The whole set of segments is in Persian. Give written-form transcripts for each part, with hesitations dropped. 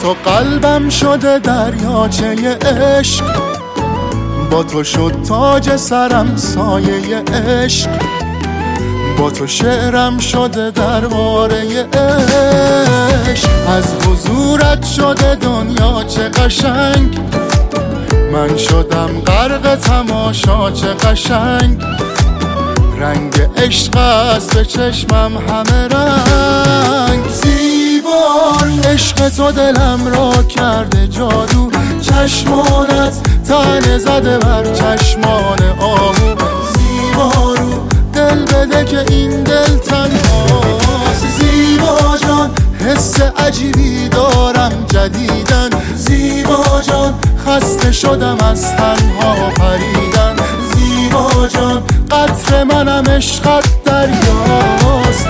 تو قلبم شده دریاچه عشق، با تو شد تاج سرم سایه عشق، با تو شعرم شده درباره عشق. از حضورت شده دنیا چه قشنگ، من شدم غرق تماشا چه قشنگ. رنگ عشق است به چشمم همه رنگ. زیبا عشق تو دلم را کرده جادو، چشمانت تنه زده بر چشمان آهو. زیبا رو دل بده که این دل تنهاست. زیبا جان حس عجیبی دارم جدیدن. زیبا جان خسته شدم از تنها پریدن. زیبا جان قطر منم عشقت دریاست.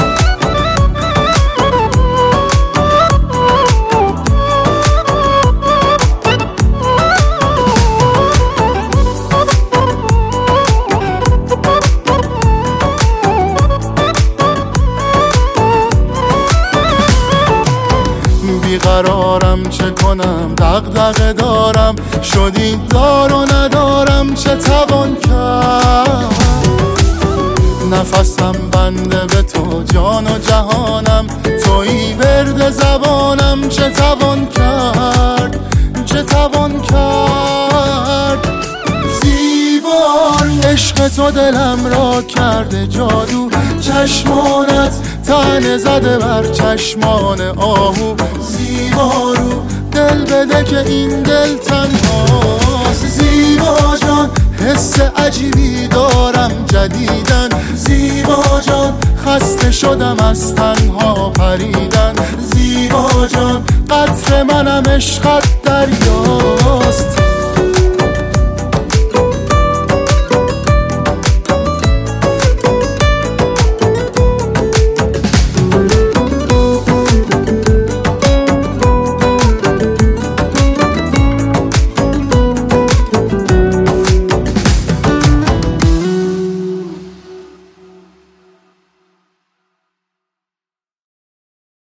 بیقرارم چه کنم، دغدغه دارم، شدی دار و ندارم چه توان کرد. نفسم بنده به تو جان و جهانم، تویی ورد زبانم چه توان کرد، چه توان کرد. زیبا عشق تو دلم را کرده جادو، چشمانت تنه زده بر چشمان آهو. زیبا رو دل بده که این دل تنهاست. زیبا جان حس عجیبی دارم جدیدن. زیبا جان خسته شدم از تنها پریدن. زیبا جان قطر منم عشقت دریاست.